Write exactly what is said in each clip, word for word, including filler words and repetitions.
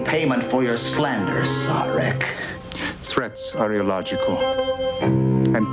payment for your slander, Sarek. Threats are illogical, and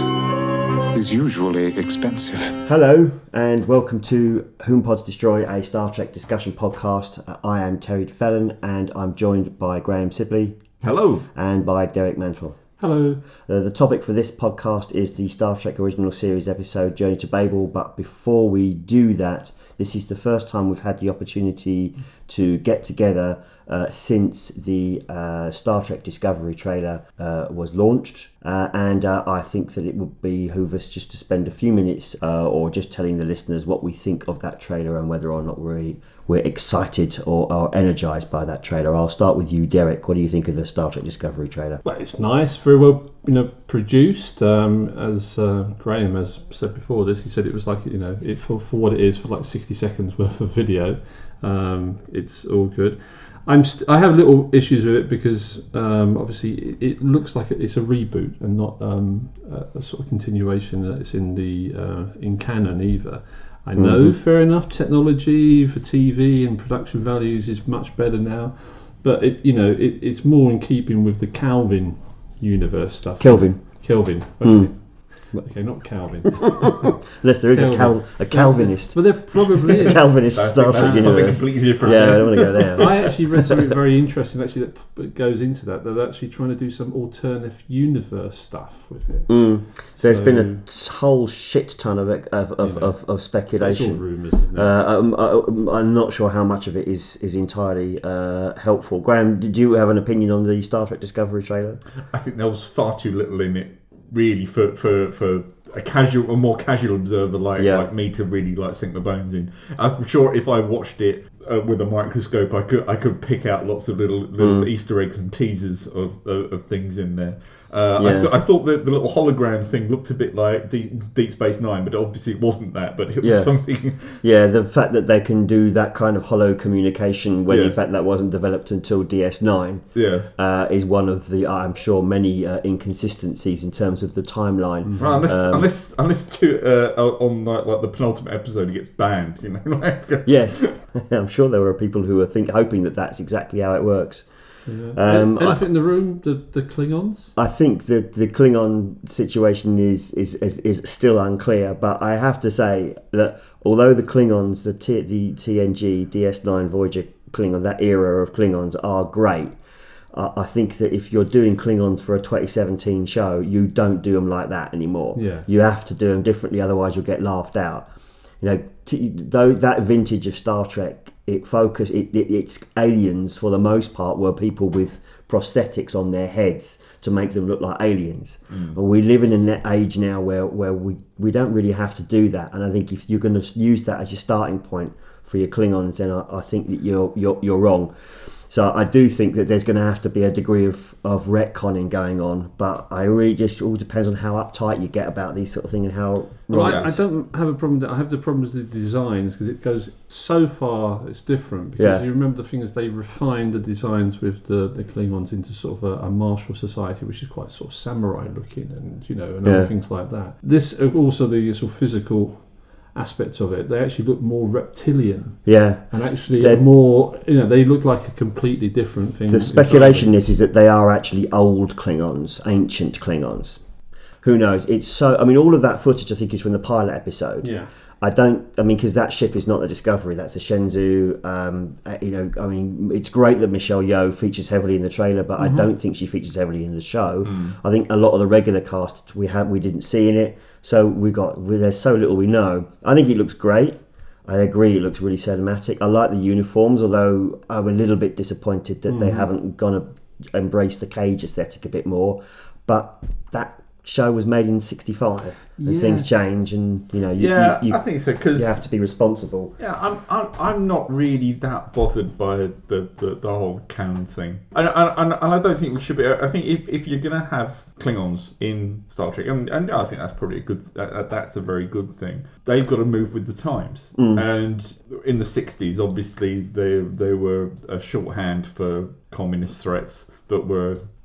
payment is usually expensive. Hello, and welcome to Whom Pods Destroy, a Star Trek discussion podcast. Uh, I am Terry Fellon, and I'm joined by Graham Sibley. Hello. And by Derek Mantle. Hello. Uh, the topic for this podcast is the Star Trek Original Series episode Journey to Babel, but before we do that, this is the first time we've had the opportunity to get together uh, since the uh, Star Trek Discovery trailer uh, was launched, uh, and uh, I think that it would behoove us just to spend a few minutes uh, or just telling the listeners what we think of that trailer and whether or not we're, we're excited or, or energised by that trailer. I'll start with you, Derek. What do you think of the Star Trek Discovery trailer? Well, it's nice, very well, you know, produced. Um, as uh, Graham has said before this, he said it was like, you know, it for, for what it is, for like sixty seconds worth of video. Um, it's all good. I'm st- I have little issues with it because um, obviously it, it looks like it's a reboot and not um, a, a sort of continuation that's in the uh, in canon either. I know, mm-hmm. fair enough, technology for T V and production values is much better now, but it you know it, it's more in keeping with the Calvin universe stuff. Kelvin. Kelvin. Okay. Mm. Okay, not Calvin. Unless there is Kelvin. a Cal a Calvinist. Well, there probably is. A Calvinist Star Trek universe. Something completely different. Yeah, I don't want to go there. I actually read something very interesting actually that goes into that. They're actually trying to do some alternative universe stuff with it. Mm. There's so, been a whole shit ton of of of, you know, of, of speculation. It's all rumours, isn't it? Uh, um, I, I'm not sure how much of it is is entirely uh, helpful. Graham, did you have an opinion on the Star Trek Discovery trailer? I think there was far too little in it, really, for for, for a casual, a more casual observer like yeah. like me to really like sink my bones in. I'm sure if I watched it uh, with a microscope, I could I could pick out lots of little little mm. Easter eggs and teasers of of, of things in there. Uh, yeah. I, th- I thought that the little hologram thing looked a bit like Deep, Deep Space Nine, but obviously it wasn't that. But it was yeah. something. Yeah, the fact that they can do that kind of hollow communication when yeah. in fact that wasn't developed until D S nine yes. uh, is one of the, I'm sure, many uh, inconsistencies in terms of the timeline. Mm-hmm. Well, unless, um, unless, unless to, uh, on like, like the penultimate episode, it gets banned. You know. Yes, I'm sure there were people who were think hoping that that's exactly how it works. Yeah. Um, Elephant I, in the room, the, the Klingons? I think that the Klingon situation is, is, is, is still unclear, but I have to say that although the Klingons, the, T, the T N G, D S nine Voyager Klingon, that era of Klingons are great, uh, I think that if you're doing Klingons for a twenty seventeen show, you don't do them like that anymore. Yeah. You have to do them differently, otherwise you'll get laughed out. You know, t- though that vintage of Star Trek, it focus it, it it's aliens for the most part were people with prosthetics on their heads to make them look like aliens. Mm. But we live in an age now where, where we, we don't really have to do that, and I think if you're going to use that as your starting point for your Klingons, then I, I think that you're you're you're wrong. So I do think that there's going to have to be a degree of, of retconning going on, but I really just all depends on how uptight you get about these sort of things and how. Well, I, I don't have a problem. That I have the problems with the designs because it goes so far. It's different because yeah. you remember the thing is they refined the designs with the, the Klingons into sort of a, a martial society, which is quite sort of samurai looking, and you know, and yeah. other things like that. This also the sort of physical aspects of it, they actually look more reptilian. Yeah. And actually They're, more, you know, they look like a completely different thing. The speculation is, is that they are actually old Klingons, ancient Klingons. Who knows? It's so, I mean, all of that footage I think is from the pilot episode. Yeah. I don't, I mean, because that ship is not the Discovery, that's a Shenzhou. Um, you know, I mean, it's great that Michelle Yeoh features heavily in the trailer, but mm-hmm. I don't think she features heavily in the show. Mm. I think a lot of the regular cast we had, we didn't see in it. So we got, there's so little we know. I think it looks great. I agree, it looks really cinematic. I like the uniforms, although I'm a little bit disappointed that mm. they haven't gone to embrace the cage aesthetic a bit more. But that show was made in sixty-five, and yeah. things change, and you know, you, yeah, you, you, I think so because you have to be responsible. Yeah, I'm, I'm, I'm not really that bothered by the, the, the whole canon thing, and, and, and I don't think we should be. I think if, if you're gonna have Klingons in Star Trek, and, and I think that's probably a good. That, that's a very good thing. They've got to move with the times, mm. and in the sixties, obviously, they they were a shorthand for communist threats that were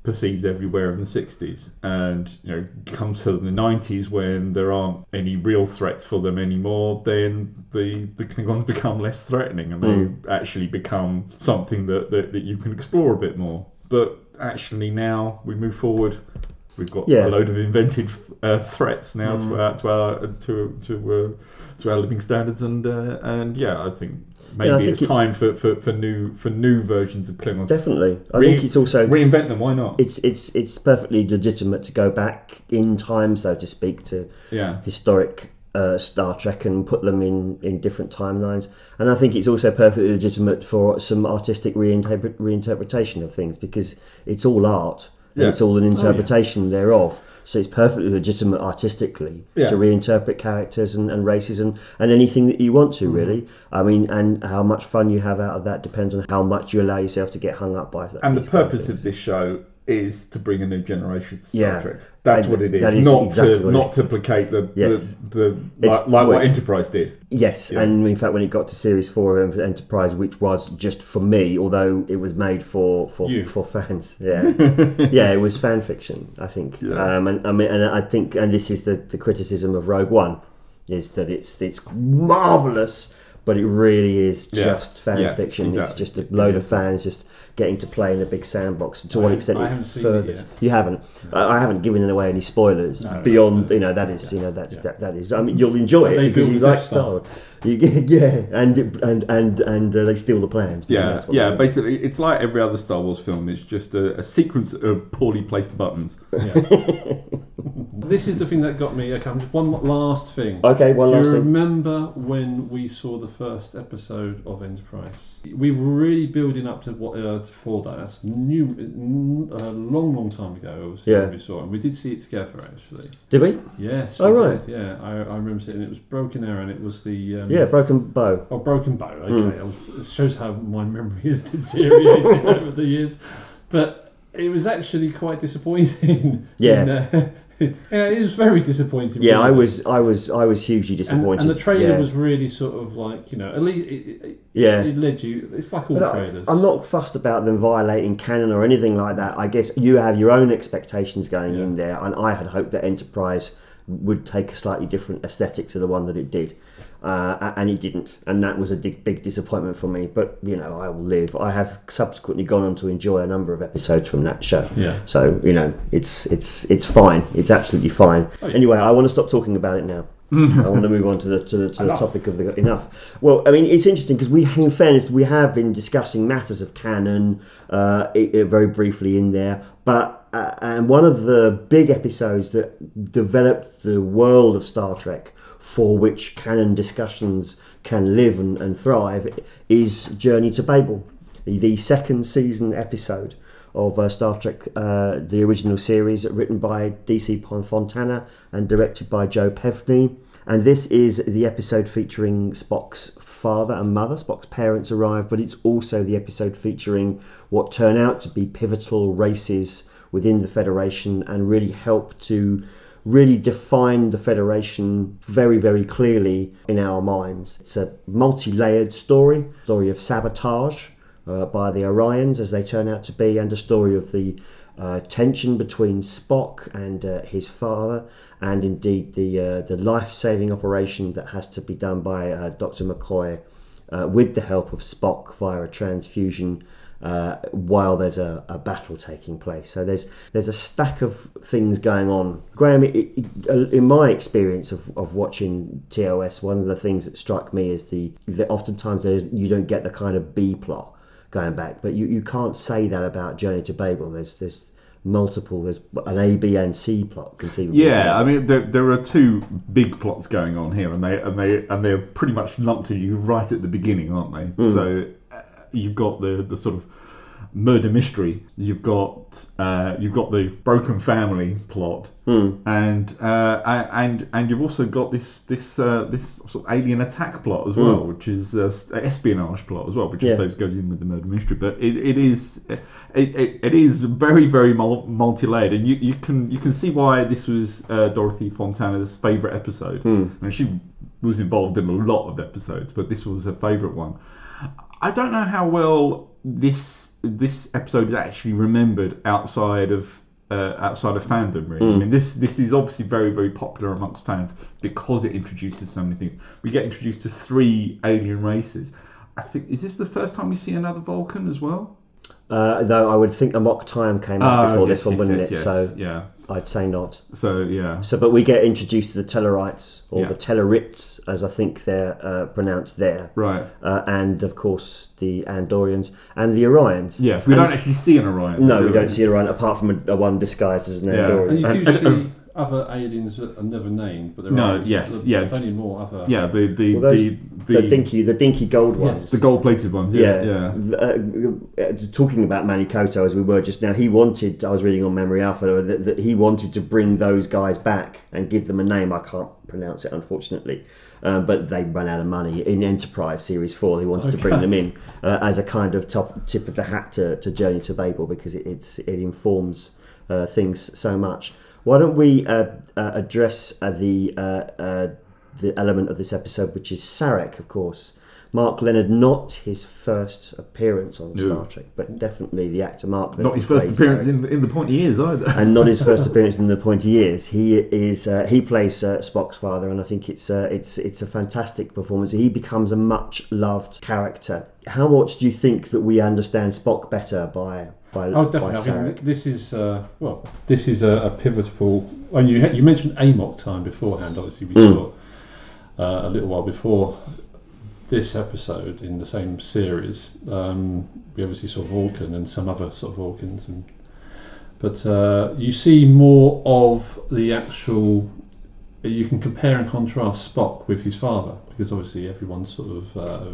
perceived everywhere in the sixties, and you know, come to the nineties when there aren't any real threats for them anymore, then the the Klingons become less threatening, and they Mm. actually become something that, that that you can explore a bit more. But actually, now we move forward. We've got Yeah. a load of invented uh, threats now to our to our to to uh, to our living standards, and uh, and yeah, I think maybe Yeah, I think it's, it's- time for, for, for new for new versions of Klingons. Definitely. I Re- think it's also reinvent them. Why not? it's it's it's perfectly legitimate to go back in time, so to speak, to Yeah. historic uh, Star Trek and put them in, in different timelines. And I think it's also perfectly legitimate for some artistic reinterpret, reinterpretation of things, because it's all art and Yeah. it's all an interpretation thereof. So it's perfectly legitimate artistically Yeah. to reinterpret characters and, and races and, and anything that you want to, really. I mean, and how much fun you have out of that depends on how much you allow yourself to get hung up by that. And the these kind purpose things. of this show is to bring a new generation to Star Yeah. Trek. That's And what it is. that is not exactly to what it not is. to placate the Yes. the, the It's- like, like what well- Enterprise did. Yes, Yeah. and in fact, when it got to Series Four of Enterprise, which was just for me, although it was made for for, You. for fans, yeah, yeah, it was fan fiction, I think. Yeah. Um, and I mean, and I think, and this is the, the criticism of Rogue One, is that it's it's marvelous, but it really is Yeah. just fan Yeah, fiction. It's exactly. just a load of It is. fans just getting to play in a big sandbox. To I what haven't- extent I it haven't seen it furthers? yet. You haven't. I, I haven't given away any spoilers No, no, beyond. no. You know, that is. Yeah. You know, that's Yeah. that, that is. I mean, you'll enjoy But it they because build you the like Death Star. Star Wars. You get, yeah, and and and and uh, they steal the plans. because Yeah, that's what yeah. they do. Basically, it's like every other Star Wars film. It's just a, a sequence of poorly placed buttons. This is the thing that got me. Okay, just one last thing. Okay, one Do last you thing. remember when we saw the first episode of Enterprise? We were really building up to what uh, for that. That's new, a long, long time ago. Obviously, Yeah. when we saw it, and we did see it together actually. Did we? Yes. Oh, we right. did, Yeah, I, I remember seeing it. It was Broken Arrow, and it was the um, Yeah, Broken Bow. Oh, Broken Bow. Hmm. Okay, I was, it shows how my memory is deteriorating over the years, but it was actually quite disappointing. Yeah. In, uh, yeah, it was very disappointing. Yeah, I really. was, I was, I was hugely And, disappointed. and the trailer yeah. was really sort of like, you know, at least it, it, Yeah. it led you. It's like all But I- trailers. I'm not fussed about them violating canon or anything like that. I guess you have your own expectations going in there, and I had hoped that Enterprise would take a slightly different aesthetic to the one that it did, uh, and it didn't, and that was a big, big disappointment for me. But you know, I will live. I have subsequently gone on to enjoy a number of episodes from that show. Yeah. So you know, it's it's it's fine. It's absolutely fine. Oh, yeah. Anyway, I want to stop talking about it now. I want to move on to the to the, to the Enough. topic of the enough. Well, I mean, it's interesting because we, in fairness, we have been discussing matters of canon uh, it, it very briefly in there, but uh, and one of the big episodes that developed the world of Star Trek, for which canon discussions can live and, and thrive, is Journey to Babel, the, the second season episode of uh, Star Trek, uh, the original series, written by D C Fontana and directed by Joe Pevney. And this is the episode featuring Spock's father and mother. Spock's parents arrive, but it's also the episode featuring what turn out to be pivotal races within the Federation and really help to really define the Federation very, very clearly in our minds. It's a multi-layered story, story of sabotage uh, by the Orions, as they turn out to be, and a story of the uh, tension between Spock and uh, his father, and indeed the uh, the life-saving operation that has to be done by uh, Doctor McCoy uh, with the help of Spock via a transfusion uh, while there's a, a battle taking place. So there's there's a stack of things going on. Graham, it, it, in my experience of, of watching T O S, one of the things that struck me is the that oftentimes there's, you don't get the kind of B plot going back, but you, you can't say that about Journey to Babel. There's there's multiple, there's an A, B and C plot conceivably. Yeah, I mean there, there are two big plots going on here, and they and they and they're pretty much lumped to you right at the beginning, aren't they? Mm. So uh, you've got the the sort of murder mystery, you've got uh, you've got the broken family plot, Mm. and uh, and and you've also got this this uh, this sort of alien attack plot as well, which is uh, espionage plot as well, which Yeah. I suppose goes in with the murder mystery. But it, it is it, it, it is very very multi layered, and you, you can you can see why this was uh, Dorothy Fontana's favourite episode. Mm. I mean, she was involved in a lot of episodes, but this was her favourite one. I don't know how well this this episode is actually remembered outside of uh, outside of fandom. Really, Mm. I mean, this this is obviously very very popular amongst fans because it introduces so many things. We get introduced to three alien races. I think is this the first time we see another Vulcan as well? Uh, though I would think Amok Time came out Ah, before yes, this one, yes, wouldn't yes, it? yes, So yeah. I'd say not. So yeah. So, but we get introduced to the Tellarites, or Yeah. the Tellarites, as I think they're uh, pronounced there. Right. Uh, and of course the Andorians and the Orions. Yes, we And- don't actually see an Orion. No, do we don't see an Orion apart from a, a one disguised as an Yeah. Andorian. And you do And- and- see and- other aliens that are never named, but there No, are yes, there- yeah. there's plenty more other. Yeah, the the Well, those- the, the, the, dinky, the dinky gold Yes. ones. the gold-plated ones. Yeah, Yeah, yeah. Th- uh, talking about Manny Koto as we were just now, he wanted. I was reading on Memory Alpha that, that he wanted to bring those guys back and give them a name. I can't pronounce it, unfortunately, um, but they ran out of money in Enterprise Series Four. They wanted to bring Okay. them in uh, as a kind of top tip of the hat to, to Journey to Babel because it, it's it informs uh, things so much. Why don't we uh, uh, address uh, the uh, uh, the element of this episode, which is Sarek, of course. Mark Leonard, not his first appearance on No. Star Trek, but definitely the actor Mark Leonard. Not his first plays appearance Sarek. in in the pointy ears either. And not his first appearance in the pointy years. He is uh, he plays uh, Spock's father, and I think it's uh, it's it's a fantastic performance. He becomes a much loved character. How much do you think that we understand Spock better by by, Oh, by definitely. I Sarek? mean, this is uh, well, this is a, a pivotal. And you you mentioned Amok Time beforehand. Obviously, we Mm. saw uh, a little while before this episode in the same series. Um, we obviously saw Vulcan and some other sort of Vulcans, and but uh, you see more of the actual. You can compare and contrast Spock with his father because obviously everyone's sort of. Uh,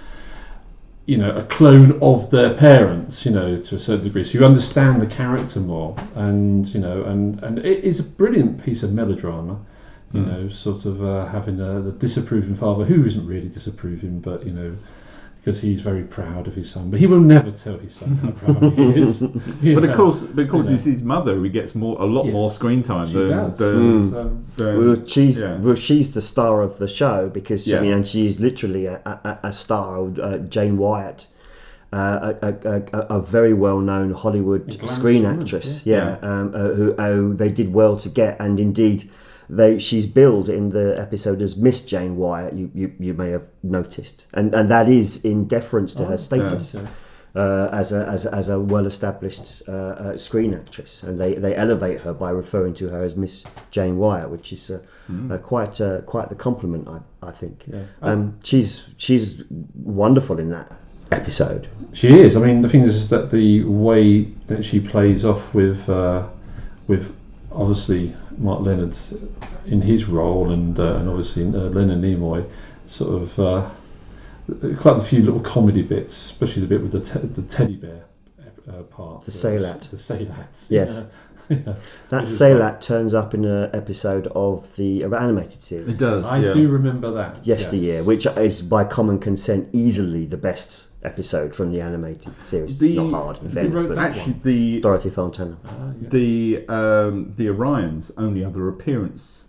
you know, a clone of their parents, you know, to a certain degree. So you understand the character more, and you know, and and it is a brilliant piece of melodrama. You Mm. know, sort of uh, having a the disapproving father who isn't really disapproving, but you know, because he's very proud of his son, but he will never tell his son how proud he is. you But of know. course, but of course, you know. it's his mother who gets more, a lot Yes. more screen time She than, does. than, It's, um, than- Well, she's yeah. well, she's the star of the show because Yeah. I mean, and she is literally a, a, a star. Uh, Jane Wyatt, uh, a, a, a, a very well-known Hollywood A glamorous screen woman, actress. yeah. Yeah, Um, uh, who oh, they did well to get, and indeed, they she's billed in the episode as Miss Jane Wyatt. You you, you may have noticed, and and that is in deference to Oh, her status. okay. Uh, as a as a, as a well-established uh, uh, screen actress, and they, they elevate her by referring to her as Miss Jane Wyatt, which is uh, uh, quite uh, quite the compliment, I I think. Yeah. Um, she's she's wonderful in that episode. She is. I mean, the thing is that the way that she plays off with, uh, with obviously Mark Leonard in his role, and uh, and obviously uh, Leonard Nimoy, sort of uh, quite a few little comedy bits, especially the bit with the te- the teddy bear uh, part. The uh, Saylat. The Saylat. Yes. Yeah. That Which is Saylat turns up in an episode of the animated series. It does. I yeah. do remember that. Yesteryear, yes. which is by common consent easily the best episode from the animated series. The- it's not hard, in Who fairness, wrote but that Actually, one? the Dorothy Fontana. Ah, yeah. the um, the Orion's only other appearance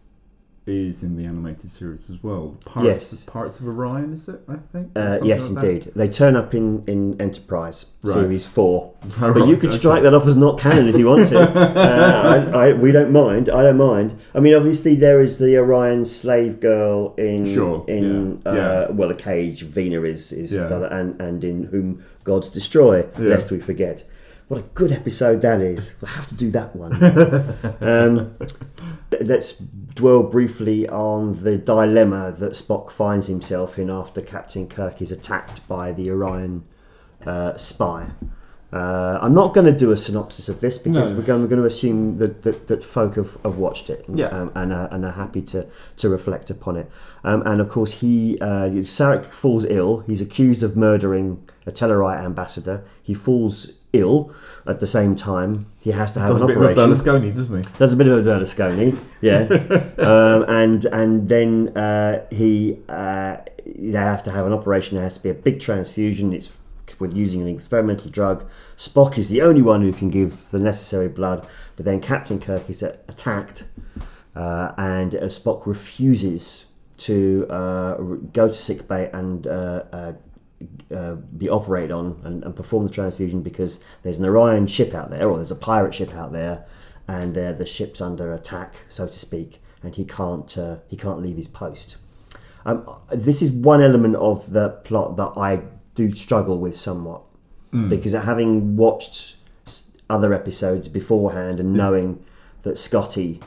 is in the animated series as well. Pirates, Yes. Pirates of Orion, is it? I think. Or Uh, something yes, like that? indeed. They turn up in, in Enterprise Right. Series Four, Oh, but you right, could okay. strike that off as not canon if you want to. uh, I, I, we don't mind. I don't mind. I mean, obviously there is the Orion slave girl in Sure, in yeah, uh, yeah. well, the cage. Vina is is Yeah. done, and and in Whom Gods Destroy, Yeah. lest we forget. What a good episode that is. We'll have to do that one. um, th- let's dwell briefly on the dilemma that Spock finds himself in after Captain Kirk is attacked by the Orion uh, spy. Uh, I'm not going to do a synopsis of this because No. we're, going, we're going to assume that, that, that folk have, have watched it and, Yeah. um, and, are, and are happy to, to reflect upon it. Um, and of course, he uh, Sarek falls ill. He's accused of murdering a Tellarite ambassador. He falls ill at the same time. He has to have Does a an bit of a operation. Berlusconi, doesn't he? There's a bit of a Berlusconi, yeah, um, and and then uh, he uh, they have to have an operation. There has to be a big transfusion. It's with using an experimental drug. Spock is the only one who can give the necessary blood, but then Captain Kirk is attacked, uh, and uh, Spock refuses to uh, go to sickbay and uh, uh, uh, be operated on and, and perform the transfusion because there's an Orion ship out there, or there's a pirate ship out there, and uh, the ship's under attack, so to speak, and he can't uh, he can't leave his post. Um, this is one element of the plot that I do struggle with somewhat, mm. because having watched other episodes beforehand and knowing that Scotty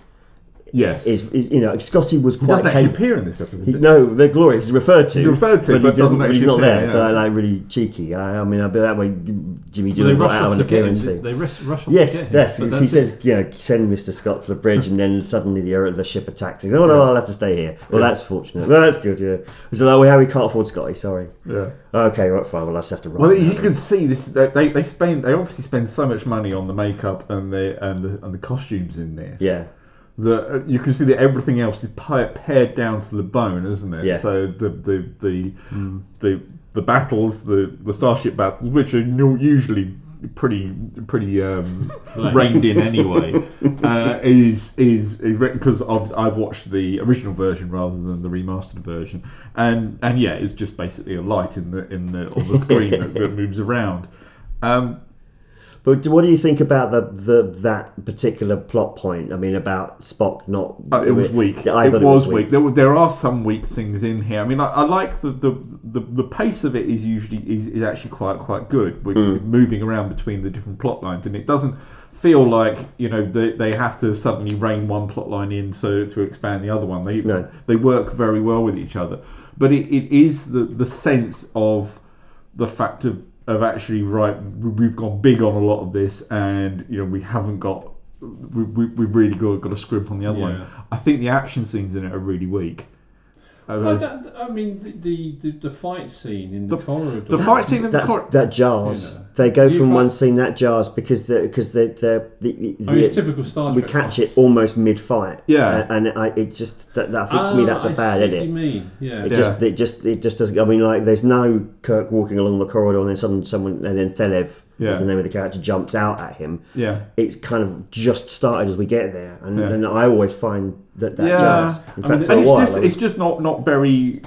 yes is, is you know Scotty was quite he doesn't actually cap- appear in this episode. he, no, they're glorious. He's referred to. He's referred to, but, but he doesn't. doesn't But he's actually not there. appear, yeah. So I like really cheeky. I, I mean, I'd be that way. Jimmy Well, Dillon they got rush out off an to get him. appearance fee. They rush, rush off Yes, to get him. yes. But He that's says, it. you know, send Mister Scott to the bridge, and then suddenly the the ship attacks. He says, oh no, I'll have to stay here. Well, Yeah. that's fortunate. Well, that's good. Yeah. So like, well, we can't afford Scotty. Sorry. Yeah. Okay, right, fine. Well, I just have to. Write Well, it you down. can see this. They they spend. They obviously spend so much money on the makeup and the and the and the costumes in this. Yeah. That uh, you can see that everything else is pa- pared down to the bone, isn't it? Yeah. So the the the the, the battles, the, the starship battles, which are nu- usually pretty pretty um, reined in anyway, uh, is is because I've I've watched the original version rather than the remastered version, and and yeah, it's just basically a light in the in the on the screen that, that moves around. Um, But what do you think about the, the that particular plot point? I mean, about Spock not. Uh, it was weak. I It thought was weak. There were, there are some weak things in here. I mean, I, I like the, the, the, the pace of it is usually is, is actually quite quite good. We're Mm. moving around between the different plot lines, and it doesn't feel like you know they, they have to suddenly rein one plot line in so to expand the other one. They No. they work very well with each other. But it, it is the the sense of the fact of. Of actually, right, we've gone big on a lot of this, and you know we haven't got, we we we've really got got a scrimp on the other Yeah. ones. I think the action scenes in it are really weak. Uh, Well, there's- that, I mean, the, the the fight scene in the, The- corridor. the fight scene in the That, cor- that jars. You know. They go You from find- one scene that jars because the because the the, the, the, I mean, it's typical Star we Trek catch fights. it almost mid fight. Yeah. and, and I, it just that, I think for me Ah, that's a I bad see edit. What you mean? Yeah. It Yeah. just it just it just doesn't. I mean, like there's no Kirk walking along the corridor and then someone someone and then Thelev, Yeah. as the name of the character, jumps out at him. yeah. It's kind of just started as we get there, and, Yeah. and I always find that that Yeah. jars. In I fact, mean, for And a it's while, just I was- it's just not, not very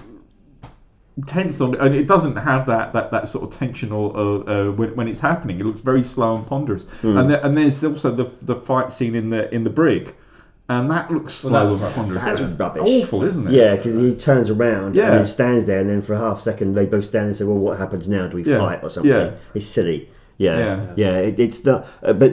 tense on, and it doesn't have that, that, that sort of tension or uh, uh, when, when it's happening. It looks very slow and ponderous. Hmm. And there, and there's also the the fight scene in the in the brig, and that looks slow Well, and that's ponderous. that's It's rubbish. awful, isn't it? Yeah, because he turns around Yeah. and then stands there, and then for a half second they both stand and say, "Well, what happens now? Do we Yeah. fight or something?" Yeah. It's silly. Yeah, Yeah. yeah. it, it's not. Uh, but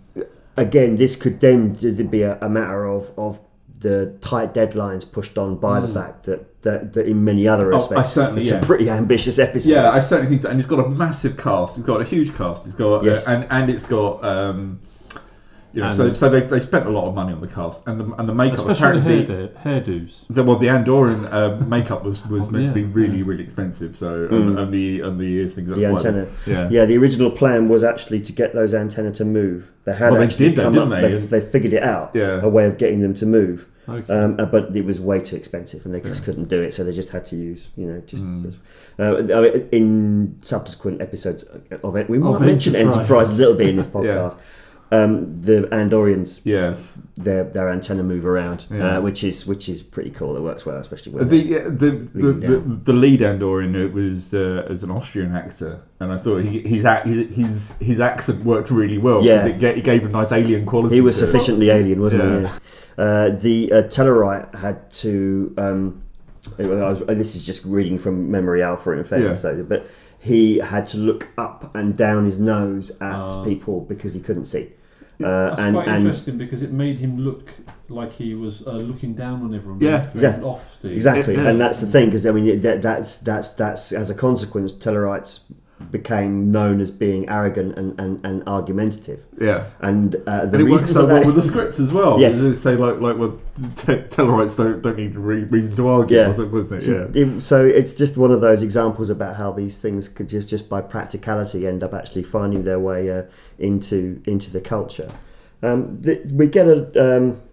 again, this could then be a, a matter of of the tight deadlines pushed on by the fact that, that that in many other Oh, I respects, certainly- it's yeah. a pretty ambitious episode. Yeah, I certainly think so. And it's got a massive cast. It's got a huge cast. It's got Yes. uh, and and it's got um, you know, And- so so they they spent a lot of money on the cast and the and the makeup. Especially the apparently, hair, hairdos. the, well, the Andorian uh, makeup was, was Oh, meant to be yeah, really yeah. really expensive. So and, and the and the ears things. Mm. The that's why- antenna. Yeah. yeah. The original plan was actually to get those antenna to move. They had Well, they actually did that, come didn't up. they? They, they figured it out. Yeah. A way of getting them to move. Okay. Um, uh, but it was way too expensive, and they just couldn't do it. So they just had to use, you know, just. Mm. Uh, I mean, in subsequent episodes of it, we might Of mention Enterprise. Enterprise a little bit in this Yeah. podcast. Um, the Andorians, Yes. their their antenna move around, Yeah. uh, which is which is pretty cool. It works well, especially with The uh, the, the, Leading the down. the lead Andorian it was uh, as an Austrian actor, and I thought he, his, ac- his his his accent worked really well. Yeah. It ga- it gave a nice alien quality. He was to it. sufficiently alien, wasn't Yeah. he? Yeah. Uh, the uh, Tellarite had to. Um, I was, this is just reading from memory, Alpha, in fairness, Yeah. so, but he had to look up and down his nose at Ah. people because he couldn't see. Uh, That's and quite and interesting because it made him look like he was uh, looking down on everyone. Yeah. being thrown Exactly. off the exactly, It is. and that's the thing because I mean that, that's that's that's as a consequence, Tellarites became known as being arrogant and, and, and argumentative. Yeah. And uh, the And it works reason so for well that, with the script as well. Yes. They say like like well, te- Tellarites don't don't need re- reason to argue. Yeah. wasn't, wasn't it? So, Yeah. it- so it's just one of those examples about how these things could just, just by practicality end up actually finding their way uh, into into the culture. Um, the, we get a um,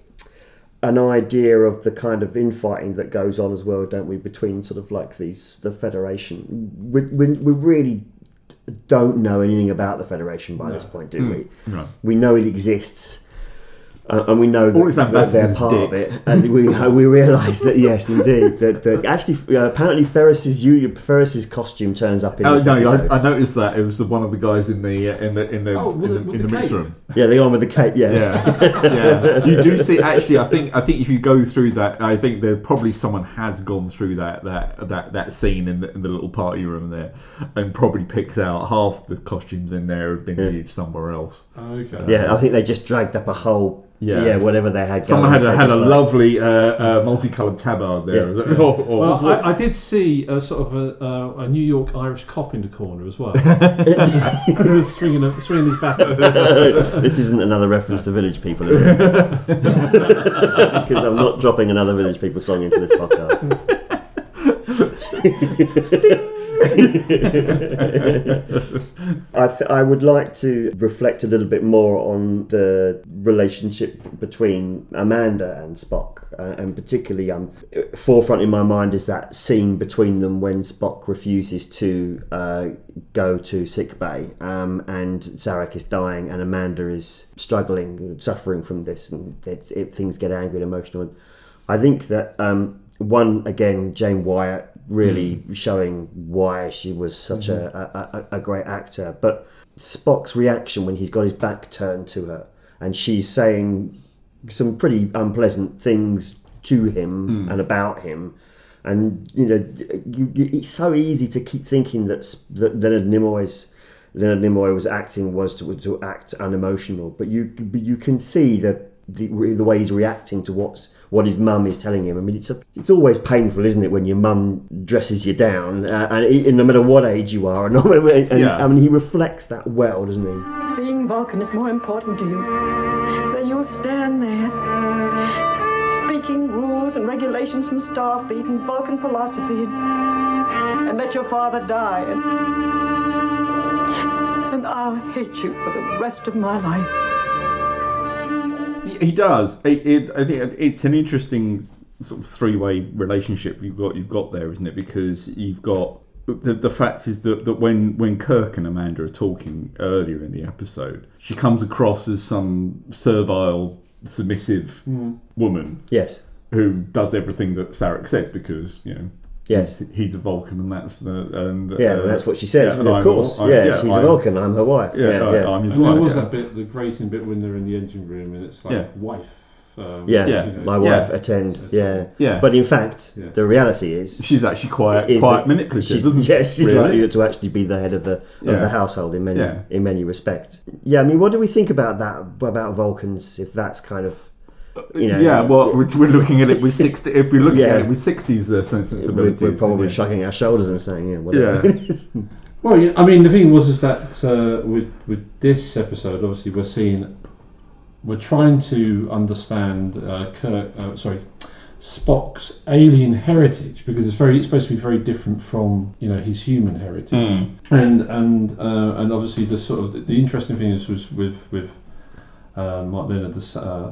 an idea of the kind of infighting that goes on as well, don't we? Between sort of like these the Federation. We we, we really don't know anything about the Federation by this point, do we? No. We know it exists. Uh, and we know All its that, that they're ambassadors part of dicks. it, and we uh, we realise that yes, indeed, that, that actually uh, apparently Ferris's you Ferris's costume turns up in Oh this no, episode. I, I noticed that it was the, one of the guys in the uh, in the in the Oh, with in the- the, with in the the mixed cape. room. Yeah, the one with the cape. Yeah, Yeah, yeah. You do see. Actually, I think I think if you go through that, I think there probably someone has gone through that that that, that scene in the, in the little party room there, and probably picks out half the costumes in there have been Yeah. used somewhere else. Okay. yeah. I think they just dragged up a whole. Yeah. Yeah, whatever they had. Someone going, had a, they had a just like- lovely uh, uh, multicoloured tabard there. Yeah. Is it? Or, or Well, what's what- I, I did see a sort of a, uh, a New York Irish cop in the corner as well, swinging a, swinging his bat. This isn't another reference to Village People, is it? Because I'm not dropping another Village People song into this podcast. I, th- I would like to reflect a little bit more on the relationship between Amanda and Spock, uh, and particularly um, forefront in my mind is that scene between them when Spock refuses to uh, go to sickbay, um, and Sarek is dying and Amanda is struggling, suffering from this, and it, it, things get angry and emotional. I think that um, one, again, Jane Wyatt really mm. showing why she was such mm-hmm. a, a, a great actor. But Spock's reaction when he's got his back turned to her and she's saying some pretty unpleasant things to him mm. and about him. And, you know, you, you, it's so easy to keep thinking that, that Leonard Nimoy's Leonard Nimoy was acting was to, to act unemotional. But you you can see that the, the way he's reacting to what's what his mum is telling him. I mean, it's a, it's always painful, isn't it, when your mum dresses you down, uh, and it, no matter what age you are. And, and yeah. I mean, he reflects that well, doesn't he? Being Vulcan is more important to you than you stand there, speaking rules and regulations from Starfleet and Vulcan philosophy, and, and let your father die, and, and I'll hate you for the rest of my life. He does. It, it, I think it's an interesting sort of three-way relationship you've got. You've got there, isn't it? Because you've got the the fact is that, that when when Kirk and Amanda are talking earlier in the episode, she comes across as some servile, submissive mm. woman. Yes. Who does everything that Sarek says because you know. Yes, he's a Vulcan, and that's the and yeah, uh, well, that's what she says. Yeah, of course, I'm, yeah, yeah, she's I'm, a Vulcan. I'm her wife. Yeah, yeah, I, yeah. I'm his and wife. there was yeah. that bit, the grating bit when they're in the engine room, and it's like Yeah. wife. Um, yeah, yeah. You know, my yeah. wife attend. Yeah, yeah. But in fact, yeah. the reality is she's actually quite is quite that manipulative. She's, isn't yeah, she's really? likely to actually be the head of the Yeah. of the household in many Yeah. in many respects. Yeah, I mean, what do we think about that about Vulcans? If that's kind of you know, yeah, well, we're, we're looking at it with sixty. If we're looking Yeah. at it with sixties uh, we're, sensibilities, we're probably yeah. shrugging our shoulders and saying, yeah, whatever. Yeah. Well, yeah, I mean, the thing was is that uh, with with this episode, obviously, we're seeing, we're trying to understand uh, Kirk, uh, sorry, Spock's alien heritage, because it's very, it's supposed to be very different from you know his human heritage, Mm. and and uh, and obviously the sort of the, the interesting thing is was with with uh, Mark Leonard, the uh,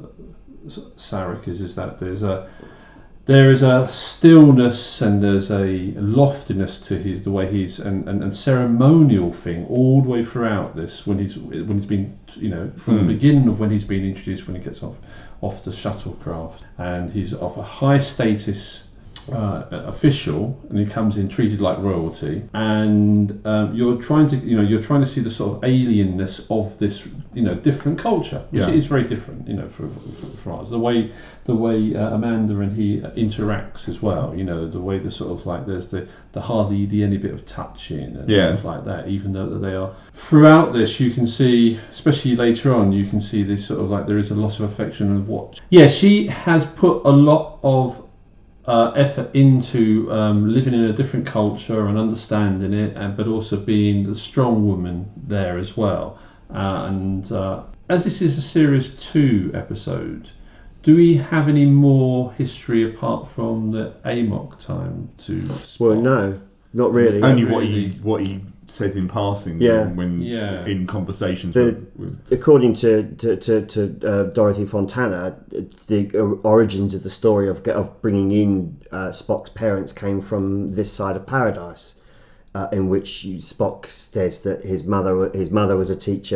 Sarek is is that there's a there is a stillness and there's a loftiness to his the way he's and, and, and ceremonial thing all the way throughout this when he's when he's been you know from Mm. the beginning of when he's been introduced when he gets off off the shuttlecraft and he's of a high status uh, official and he comes in treated like royalty and um, you're trying to you know you're trying to see the sort of alienness of this you know different culture which Yeah. is very different you know for, for, for us the way the way uh, Amanda and he interacts as well you know the way the sort of like there's the the hardly the any bit of touching and Yeah. stuff like that even though that they are throughout this you can see especially later on you can see this sort of like there is a lot of affection and watch yeah she has put a lot of Uh, effort into um, living in a different culture and understanding it, and but also being the strong woman there as well. Uh, and uh, as this is a series two episode, do we have any more history apart from the A M O C time to? Spock? Well, no, not really. Only Not what really. he what he says in passing. Yeah. when, when Yeah. in conversations. The- with, with, According to to to, to uh, Dorothy Fontana, it's the origins of the story of of bringing in uh, Spock's parents came from this side of paradise, uh, in which Spock says that his mother his mother was a teacher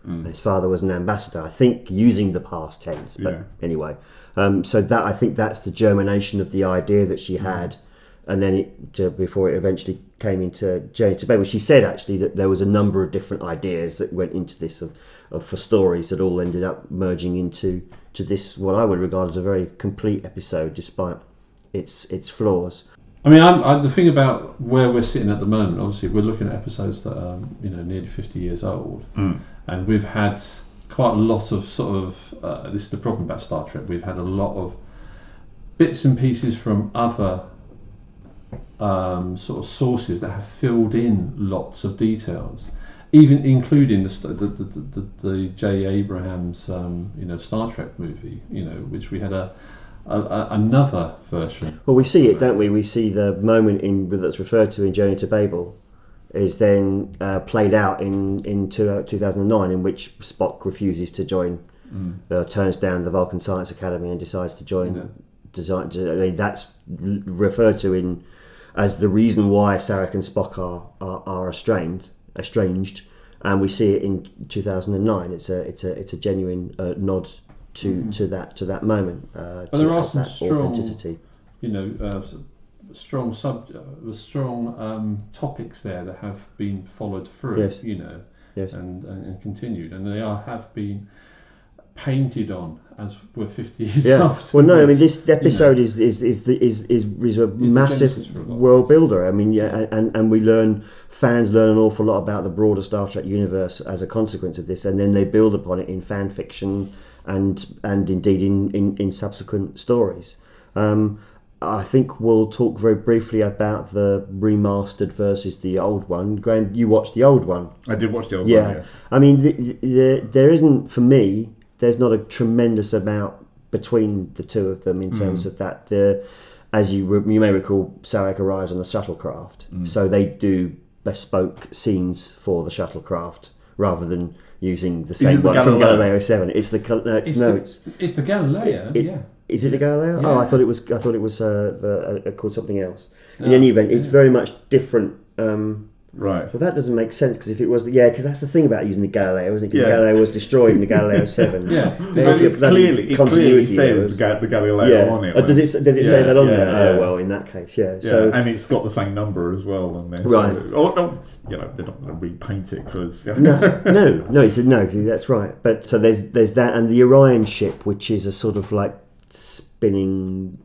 Mm. His father was an ambassador, I think, using the past tense. But Yeah. anyway, um, so that I think that's the germination of the idea that she had, mm. and then it, uh, before it eventually came into Journey to Babel, she said actually that there was a number of different ideas that went into this of, of for stories that all ended up merging into to this what I would regard as a very complete episode, despite its its flaws. I mean, I'm, I, the thing about where we're sitting at the moment, obviously, we're looking at episodes that are, you know, nearly fifty years old, mm. and we've had quite a lot of sort of. Uh, this is the problem about Star Trek. We've had a lot of bits and pieces from other um, sort of sources that have filled in lots of details, even including the the the, the, the J. Abrams, um, you know, Star Trek movie, you know, which we had a. A, a, another version. Well, we see it, don't we? We see the moment in that's referred to in Journey to Babel is then uh, played out in in two, uh, two thousand nine, in which Spock refuses to join, mm. uh, turns down the Vulcan Science Academy and decides to join. Yeah. Design. I mean, that's referred to in as the reason why Sarek and Spock are are, are estranged, estranged, and we see it in two thousand nine. It's a it's a it's a genuine uh, nod. To, mm. to that to that moment, uh, but to there are some strong, authenticity. you know, uh, strong sub, uh, strong um, topics there that have been followed through, yes. you know, yes. and, and and continued, and they are have been painted on as we're fifty years yeah. after. Well, no, I mean this episode you know, is is is the, is is is a massive world builder. I mean, yeah, and and we learn fans learn an awful lot about the broader Star Trek universe as a consequence of this, and then they build upon it in fan fiction. And and indeed in, in, in subsequent stories. Um, I think we'll talk very briefly about the remastered versus the old one. Graham, you watched the old one. I did watch the old yeah. one, yes. I mean, the, the, there isn't, for me, there's not a tremendous amount between the two of them in terms mm. of that. The, as you you may recall, Sarek arrives on a shuttlecraft, mm. so they do bespoke scenes for the shuttlecraft rather than using the same one from Galileo seven. It's the no, it's, it's, no, the, it's, it's the Galileo. It, yeah, is it the Galileo? Yeah. Oh, I thought it was. I thought it was uh, the, uh, called something else. In no, any event, it's yeah. very much different. Um, right. So that doesn't make sense because if it was, the, yeah, because that's the thing about using the Galileo, isn't it? Because yeah. the Galileo was destroyed in the Galileo seven. yeah, There's it's clearly it clearly says errors. the Galileo yeah. on it. Oh, does it does it yeah, say that on yeah, there? Yeah. Oh well, in that case, yeah. Yeah, so and it's got the same number as well on there. Right. So, oh no, you know they're not going to repaint it because no, no, no. He said no. That's right. But so there's there's that, and the Orion ship, which is a sort of like spinning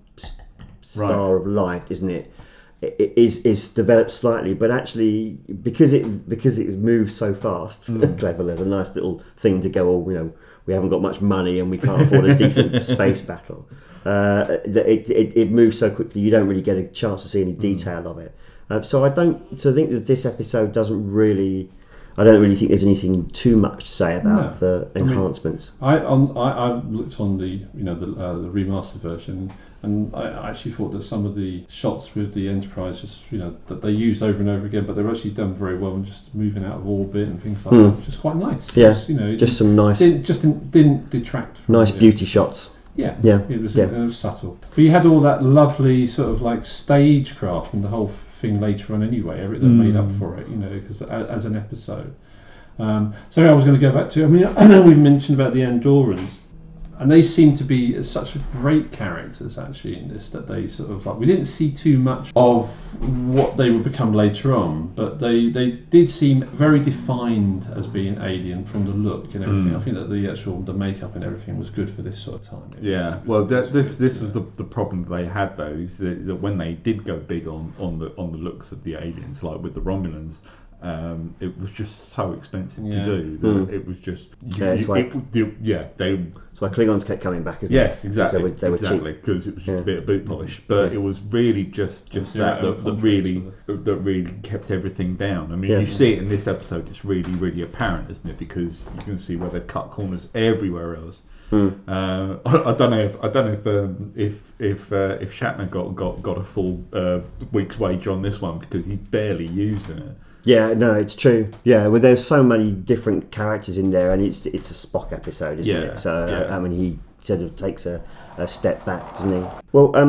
star right. of light, isn't it? It is is developed slightly, but actually because it because it moves so fast, mm. clever. There's a nice little thing to go. Oh, you know, we haven't got much money and we can't afford a decent space battle. Uh, it, it it moves so quickly, you don't really get a chance to see any detail mm. of it. Uh, so I don't. So I think that this episode doesn't really. I don't really think there's anything too much to say about no. the enhancements. I mean, I, on, I I looked on the you know the uh, the remastered version, and I actually thought that some of the shots with the Enterprise just you know that they used over and over again, but they're actually done very well and just moving out of orbit and things like mm. that, which is quite nice. Yeah, just, you know, just some nice, didn't, just didn't, didn't detract from nice it. beauty shots. Yeah, yeah, it was, yeah. It was subtle. But you had all that lovely sort of like stagecraft and the whole thing later on anyway. Everything mm. made up for it, you know, because as an episode. Um, so I was going to go back to. I mean, I know we mentioned about the Andorrans, and they seem to be such great characters actually in this that they sort of like. We didn't see too much of what they would become later on, but they, they did seem very defined as being alien from the look and everything. Mm. I think that the actual the makeup and everything was good for this sort of time. It yeah, was, well, was, that, was this good, this yeah. was the, the problem they had though, is that, that when they did go big on, on the on the looks of the aliens, like with the Romulans. Um, it was just so expensive yeah. to do that mm. it was just you, yeah, it's you, like, it, you, yeah they that's why Klingons kept coming back, isn't yes it? exactly they were, they were exactly because it was just yeah. a bit of boot polish, but yeah. it was really just just yeah, that that, that really that really kept everything down. I mean, yeah. you see it in this episode; it's really really apparent, isn't it? Because you can see where they've cut corners everywhere else. Mm. Uh, I, I don't know if I don't know if um, if if uh, if Shatner got got got a full uh, week's wage on this one because he's barely used in it. Yeah, no, it's true. Yeah, well, there's so many different characters in there, and it's it's a Spock episode, isn't yeah, it? So yeah. I mean, he sort of takes a, a step back, doesn't he? Well, um,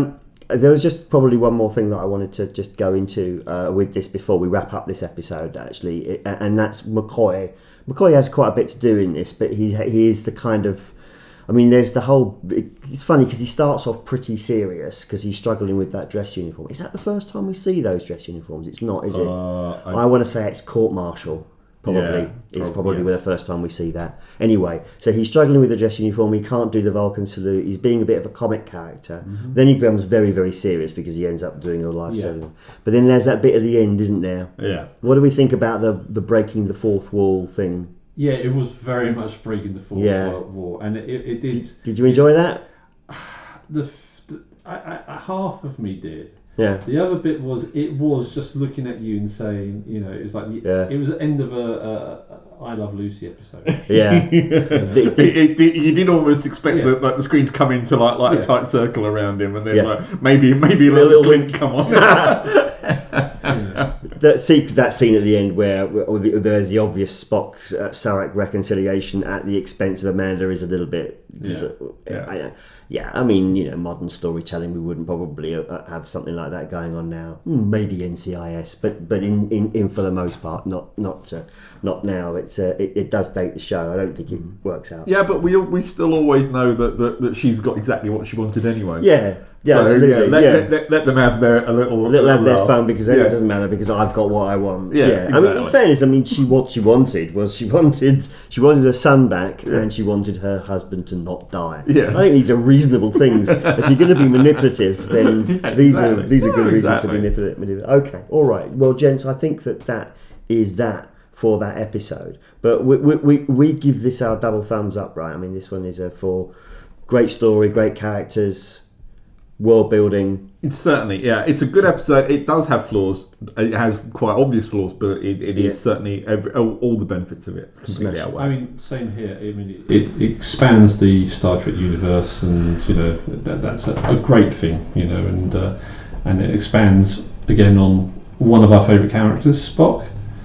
there was just probably one more thing that I wanted to just go into uh, with this before we wrap up this episode, actually, it, and that's McCoy. McCoy has quite a bit to do in this, but he he is the kind of, I mean, there's the whole, it's funny because he starts off pretty serious because he's struggling with that dress uniform. Is that the first time we see those dress uniforms? It's not, is it? Uh, I, I want to say it's court-martial. Probably. Yeah, it's probably, probably yes. the first time we see that. Anyway, so he's struggling with the dress uniform. He can't do the Vulcan salute. He's being a bit of a comic character. Mm-hmm. Then he becomes very, very serious because he ends up doing a live Yeah. show. But then there's that bit at the end, isn't there? yeah. What do we think about the, the breaking the fourth wall thing? Yeah, it was very much breaking the fourth Yeah. World War, and it, it, it did. Did you enjoy that? The, f- the I, I, half of me did. Yeah. The other bit was it was just looking at you and saying, you know, it was like the, Yeah. it was the end of a, a, a I Love Lucy episode. Yeah. The- It, the- it, it, you did almost expect Yeah. the, like the screen to come into like like Yeah. a tight circle around him, and then Yeah. like maybe maybe a A little, little glint come on. that, see, that scene at the end where, where the, there's the obvious Spock uh, Sarek reconciliation at the expense of Amanda is a little bit. Yeah. So, Yeah. I, yeah, I mean, you know, modern storytelling, we wouldn't probably uh, have something like that going on now. Hmm, Maybe N C I S, but but in, in, in for the most part, not not uh, not now. It's uh, it, it does date the show. I don't think it works out. Yeah, but we we still always know that, that, that she's got exactly what she wanted anyway. Yeah, yeah, so, absolutely. yeah, let, yeah. Let, let, let them have their a little, Little have their laugh. fun because then Yeah. it doesn't matter because I've got what I want. Yeah, I mean, in exactly. fairness, I mean, she what she wanted was she wanted she wanted her son back and she wanted her husband to not die. Yes. I think these are reasonable things. If you're going to be manipulative, then Yeah, these are exactly. these are good Yeah, reasons exactly. to manipulate. manipulate. Okay, all right. Well, gents, I think that that is that for that episode. But we we, we, we give this our double thumbs up, right? I mean, this one is a for great story, great characters, world building. It's certainly, yeah, it's a good episode. It does have flaws. It has quite obvious flaws, but it, it Yeah. is certainly every, all, all the benefits of it completely Smash. outweigh. I mean, same here. I mean, it, it expands the Star Trek universe, and you know that, that's a, a great thing, you know, and uh, and it expands again on one of our favourite characters, Spock,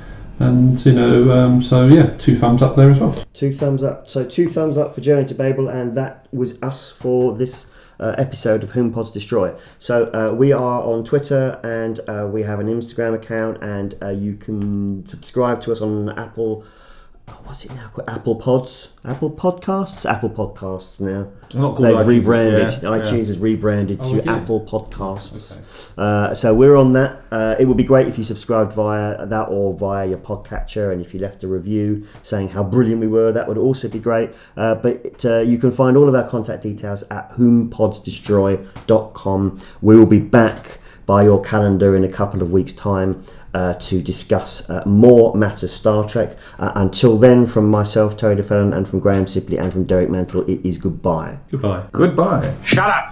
and you know, um, so yeah, two thumbs up there as well. Two thumbs up. So two thumbs up for Journey to Babel, and that was us for this uh, episode of Whom Pods Destroy. So uh, we are on Twitter, and uh, we have an Instagram account, and uh, you can subscribe to us on Apple. Oh, what's it now called? Apple Pods, Apple Podcasts, Apple Podcasts now. Not called They've iTunes, rebranded. yeah, iTunes yeah. has rebranded Oh, to okay. Apple Podcasts. Okay. Uh, so we're on that. Uh, it would be great if you subscribed via that or via your podcatcher, and if you left a review saying how brilliant we were, that would also be great. Uh, but uh, you can find all of our contact details at whom pods destroy dot com. We will be back by your calendar in a couple of weeks' time uh, to discuss uh, more matters Star Trek. Uh, until then, from myself, Terry DeFellon, and from Graham Sipley, and from Derek Mantle, it is goodbye. Goodbye. Goodbye. Shut up!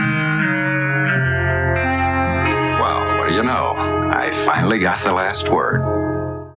Well, what do you know? I finally got the last word.